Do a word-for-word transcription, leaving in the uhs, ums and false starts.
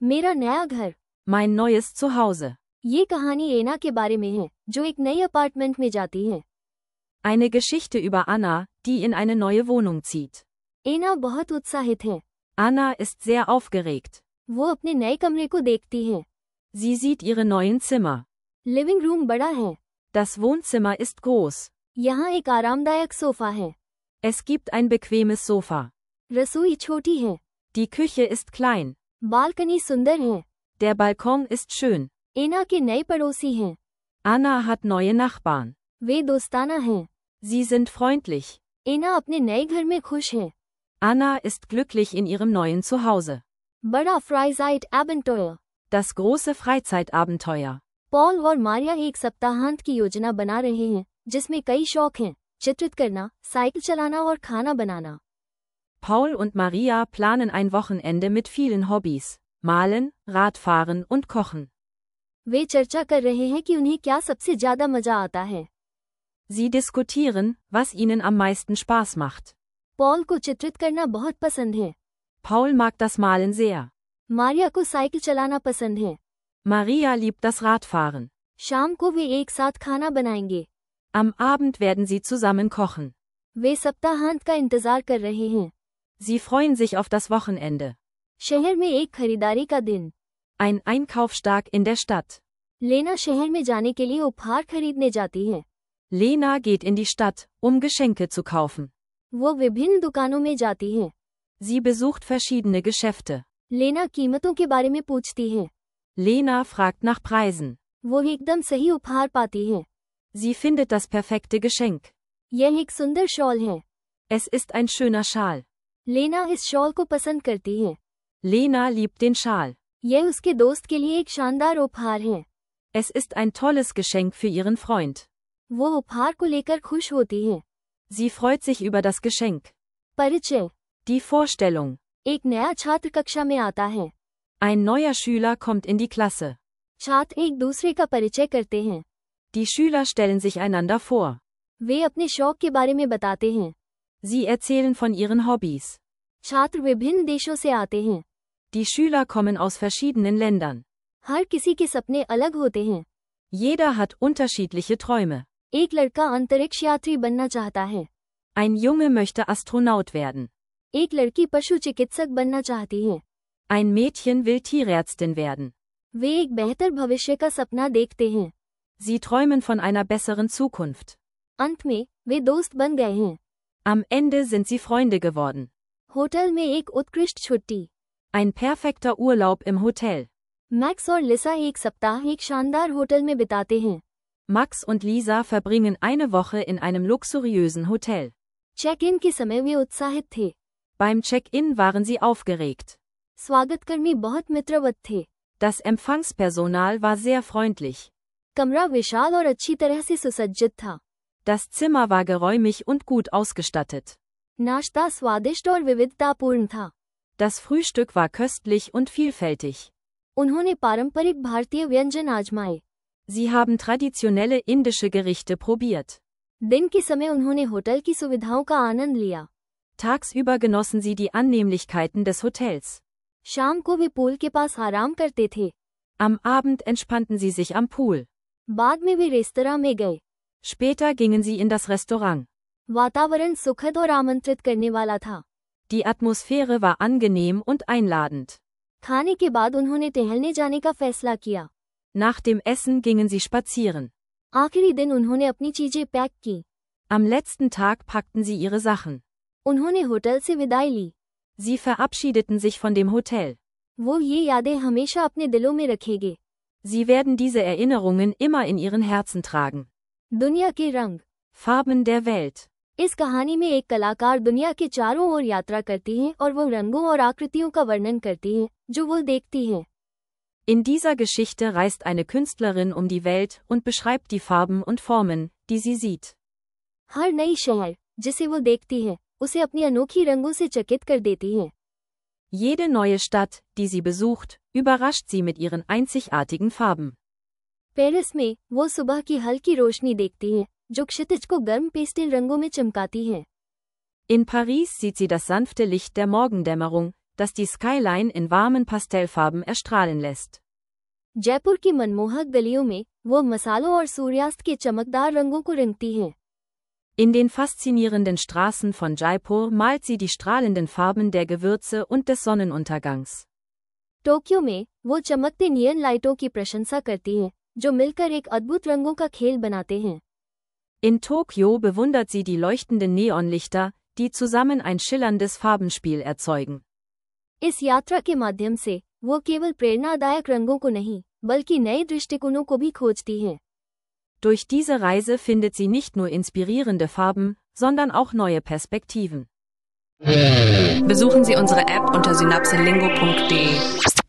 मेरा नया घर। Mein neues Zuhause. ये कहानी एना के बारे में है जो एक नई अपार्टमेंट में जाती है। Eine Geschichte über Anna, die in eine neue Wohnung zieht. एना बहुत उत्साहित है। Anna ist sehr aufgeregt. वो अपने नए कमरे को देखती है। Sie sieht ihre neuen Zimmer. Living room बड़ा है। Das Wohnzimmer ist groß. यहाँ एक आरामदायक सोफा है। Es gibt ein bequemes Sofa. रसोई छोटी है। Die Küche ist klein. Balcony सुंदर है। Der Balkon ist schön. एना के नए पड़ोसी हैं। Anna hat neue Nachbarn. वे दोस्ताना हैं। Sie sind freundlich. एना अपने नए घर में खुश है। Anna ist glücklich in ihrem neuen Zuhause. बड़ा फ्राइज़ाइट एबेंटोयर। Das große Freizeitabenteuer. पॉल और मारिया एक सप्ताहांत की योजना बना रहे हैं जिसमें कई शौक हैं, चित्रित करना, साइकिल चलाना और खाना बनाना। Paul und Maria planen ein Wochenende mit vielen Hobbys. Malen, Radfahren und Kochen. वे चर्चा कर रहे हैं कि उन्हें क्या सबसे ज्यादा मजा आता है। Sie diskutieren, was ihnen am meisten Spaß macht. Paul को चित्रित करना बहुत पसंद है। Paul mag das Malen sehr. Maria को साइकिल चलाना पसंद है। Maria liebt das Radfahren. शाम को वे एक साथ खाना बनाएंगे। Am Abend werden sie zusammen kochen. वे सप्ताहांत का इंतजार कर रहे हैं। Sie freuen sich auf das Wochenende. शहर में एक खरीदारी का दिन। Ein Einkaufstag in der Stadt. लेना शहर में जाने के लिए उपहार खरीदने जाती है। Lena geht in die Stadt, um Geschenke zu kaufen. वो विभिन्न दुकानों में जाती है। Sie besucht verschiedene Geschäfte. लेना कीमतों के बारे में पूछती है। Lena fragt nach Preisen. वो एकदम सही उपहार पाती है। Sie findet das perfekte Geschenk. यह एक सुंदर शॉल है। Es ist ein schöner Schal. लेना इस शॉल को पसंद करती है। Lena liebt den Schal. यह उसके दोस्त के लिए एक शानदार उपहार है। Es ist ein tolles Geschenk für ihren Freund. वो उपहार को लेकर खुश होती है। Sie freut sich über das Geschenk. परिचय। Die Vorstellung. एक नया छात्र कक्षा में आता है। Ein neuer Schüler kommt in die Klasse. छात्र एक दूसरे का परिचय करते हैं। Die Schüler stellen sich einander vor. वे अपने शौक के बारे में बताते हैं। Sie erzählen von ihren Hobbys. छात्र विभिन्न देशों से आते हैं। Die Schüler kommen aus verschiedenen Ländern. हर किसी के सपने अलग होते हैं। Jeder hat unterschiedliche Träume. एक लड़का अंतरिक्ष यात्री बनना चाहता है। Ein Junge möchte Astronaut werden. एक लड़की पशु चिकित्सक बनना चाहती है। Ein Mädchen will Tierärztin werden. वे एक बेहतर भविष्य का सपना देखते हैं। Sie träumen von einer besseren Zukunft. अंत में वे दोस्त बन गए हैं। Am Ende sind sie Freunde geworden. Hotel में एक उत्कृष्ट छुट्टी। Ein perfekter Urlaub im Hotel. Max और लिसा एक सप्ताह एक शानदार होटल में बिताते हैं। Max und Lisa verbringen eine Woche in einem luxuriösen Hotel. Check in के समय वे उत्साहित थे। Beim Check-in waren sie aufgeregt. स्वागतकर्मी बहुत मित्रवत थे। Das Empfangspersonal war sehr freundlich. कमरा विशाल और अच्छी तरह से सुसज्जित था। Das Zimmer war geräumig und gut ausgestattet. नाश्ता स्वादिष्ट और विविधतापूर्ण था। Das Frühstück war köstlich und vielfältig. उन्होंने पारंपरिक भारतीय व्यंजन आजमाए। Sie haben traditionelle indische Gerichte probiert. दिन के समय उन्होंने होटल की सुविधाओं का आनंद लिया। Tagsüber genossen sie die Annehmlichkeiten des Hotels. शाम को वे पूल के पास आराम करते थे। Am Abend entspannten sie sich am Pool. बाद में वे रेस्तरां में गए। Später gingen sie in das Restaurant. वातावरण सुखद और आमंत्रित करने वाला था। Die Atmosphäre war angenehm und einladend. खाने के बाद उन्होंने टहलने जाने का फैसला किया। Nach dem Essen gingen sie spazieren. आखिरी दिन उन्होंने अपनी चीजें पैक की। Am letzten Tag packten sie ihre Sachen. उन्होंने होटल से विदाई ली। Sie verabschiedeten sich von dem Hotel. वो ये यादें हमेशा अपने दिलों में रखेंगे। Sie werden diese Erinnerungen immer in ihren Herzen tragen. दुनिया के रंग। Farben der Welt. इस कहानी में एक कलाकार दुनिया के चारों ओर यात्रा करती है और वो रंगों और आकृतियों का वर्णन करती है जो वो देखती है। In dieser Geschichte reist eine Künstlerin um die Welt und beschreibt die Farben und Formen, die sie sieht. हर नई शहर जिसे वो देखती है उसे अपनी अनोखी रंगों से चकित कर देती है। Jede neue Stadt, die sie besucht, überrascht sie mit ihren einzigartigen Farben. Paris में वो सुबह की हल्की रोशनी देखती है जो क्षितिज को गर्म पेस्टल रंगों में चमकाती है। In Paris sieht sie das sanfte Licht der Morgendämmerung, das die Skyline in warmen Pastellfarben erstrahlen lässt. Jaipur की मनमोहक गलियों में वो मसालों और सूर्यास्त के चमकदार रंगों को रंगती हैं। In den faszinierenden Straßen von Jaipur malt sie die strahlenden Farben der Gewürze und des Sonnenuntergangs. Tokyo में वो चमकते नियन लाइटों की प्रशंसा करती हैं, जो मिलकर एक अद्भुत रंगों का खेल बनाते हैं। In Tokio bewundert sie die leuchtenden Neonlichter, die zusammen ein schillerndes Farbenspiel erzeugen. इस यात्रा के माध्यम से वो केवल प्रेरणादायक रंगों को नहीं, बल्कि नए दृष्टिकोणों को भी खोजती हैं। Durch diese Reise findet sie nicht nur inspirierende Farben, sondern auch neue Perspektiven. Besuchen Sie unsere App unter synapselingo punkt de.